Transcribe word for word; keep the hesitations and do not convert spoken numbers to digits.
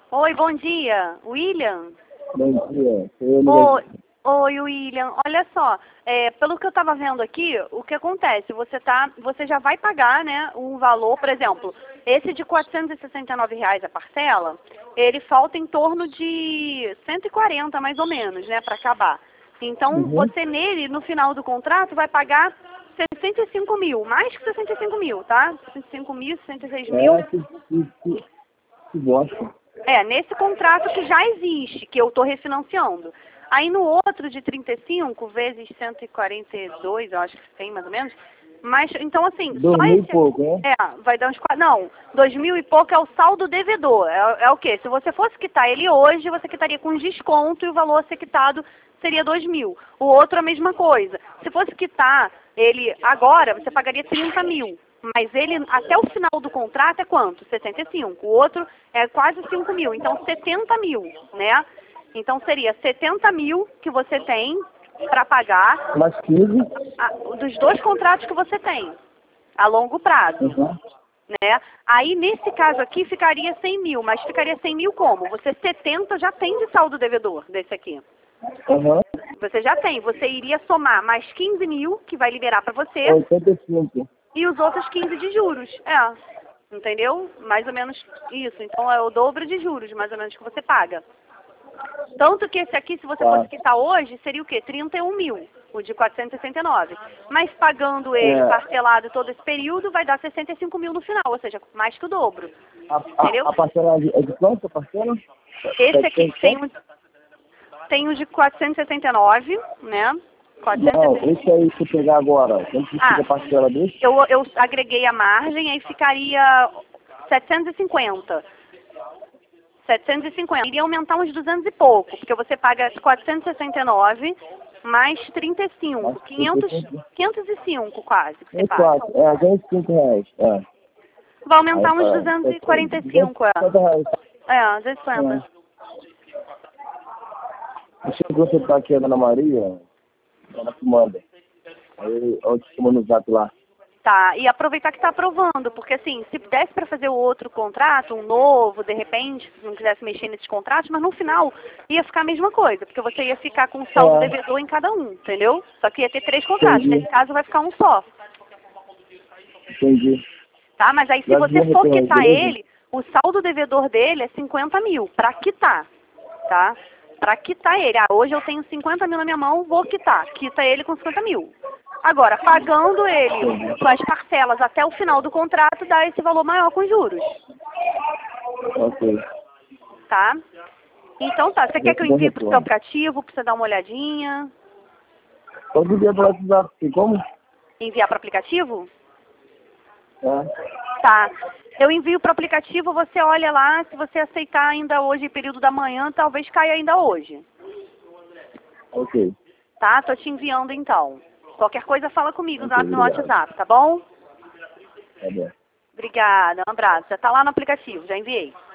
Oi, bom dia. William? Bom dia. Eu Oi, oi, William. Olha só, é, pelo que eu estava vendo aqui, o que acontece? Você, tá, você já vai pagar, né, um valor, por exemplo, esse de quatrocentos e sessenta e nove reais a parcela, ele falta em torno de cento e quarenta mais ou menos, né, para acabar. Então, Uhum. você nele, no final do contrato, vai pagar sessenta e cinco mil, mais que sessenta e cinco mil, tá? sessenta e cinco mil, sessenta e seis mil. É, que, que, que, que bosta. É, nesse contrato que já existe, que eu estou refinanciando. Aí no outro de trinta e cinco vezes cento e quarenta e dois, eu acho que tem mais ou menos. Mas, então assim, Dois só mil e esse pouco, aqui, né? é, vai dar uns quatro, não, dois mil e pouco é o saldo devedor. É, é o quê? Se você fosse quitar ele hoje, você quitaria com desconto e o valor a ser quitado seria dois mil. O outro a mesma coisa. Se fosse quitar ele agora, você pagaria trinta mil. Mas ele, até o final do contrato, é quanto? sessenta e cinco. O outro é quase cinco mil. Então, setenta mil, né? Então, seria setenta mil que você tem para pagar Mais quinze. a, dos dois contratos que você tem, a longo prazo. Uhum. Né? Aí, nesse caso aqui, ficaria cem mil. Mas ficaria cem mil como? Você setenta já tem de saldo devedor desse aqui. Uhum. Você já tem. Você iria somar mais quinze mil, que vai liberar para você, oitenta e cinco. e os outros quinze de juros. É, entendeu? Mais ou menos isso. Então é o dobro de juros, mais ou menos, que você paga. Tanto que esse aqui, se você Tá. fosse quitar hoje, seria o quê? trinta e um mil, o de quatrocentos e sessenta e nove. Mas pagando ele É. parcelado todo esse período, vai dar sessenta e cinco mil no final, ou seja, mais que o dobro. A, Entendeu? a, a parcela é de, é de quanto a parcela? Esse aqui setecentos? tem o, tem o de quatrocentos e sessenta e nove, né? quatrocentos e Não, sessenta. esse aí que eu pegar agora, quanto que Ah, fica a parcela desse? eu, eu agreguei a margem, aí ficaria setecentos e cinquenta. setecentos e cinquenta. Iria aumentar uns duzentos e pouco, porque você paga quatrocentos e sessenta e nove mais trinta e cinco. Mais quinhentos, trinta e cinco. quinhentos e cinco quase que você É paga. quatro. É, vinte e cinco reais. É. Vai aumentar Aí, uns é, duzentos e quarenta e cinco, é. duzentos e cinquenta reais. É, duzentos e cinquenta. É. Deixa eu ver se tá aqui a Dona Maria. Ela que manda. Aí eu te chamo no zap lá. Tá, e aproveitar que tá aprovando, porque assim, se desse para fazer o outro contrato, um novo, de repente, se não quisesse mexer nesses contratos, mas no final ia ficar a mesma coisa, porque você ia ficar com um saldo É. devedor em cada um, entendeu? Só que ia ter três contratos, Entendi. nesse caso vai ficar um só, Entendi. tá? Mas aí se Já você devia for retornar, quitar beleza? ele, o saldo devedor dele é cinquenta mil, para quitar, tá? Para quitar ele. Ah, hoje eu tenho cinquenta mil na minha mão, vou quitar. Quita ele com cinquenta mil. Agora, pagando ele com as parcelas até o final do contrato, dá esse valor maior com juros, Ok. tá? Então tá, você quer que eu Deu envie pro seu retorno. aplicativo, pra você dar uma olhadinha? Todo dia do WhatsApp. E como? Enviar pro aplicativo? É. Tá. Eu envio pro aplicativo, você olha lá, se você aceitar ainda hoje, período da manhã, talvez caia ainda hoje. Ok. Tá? Tô te enviando então. Qualquer coisa fala comigo Ok, lá no obrigado. WhatsApp, tá bom? Tá bom. Obrigada, um abraço. Já tá lá no aplicativo, já enviei.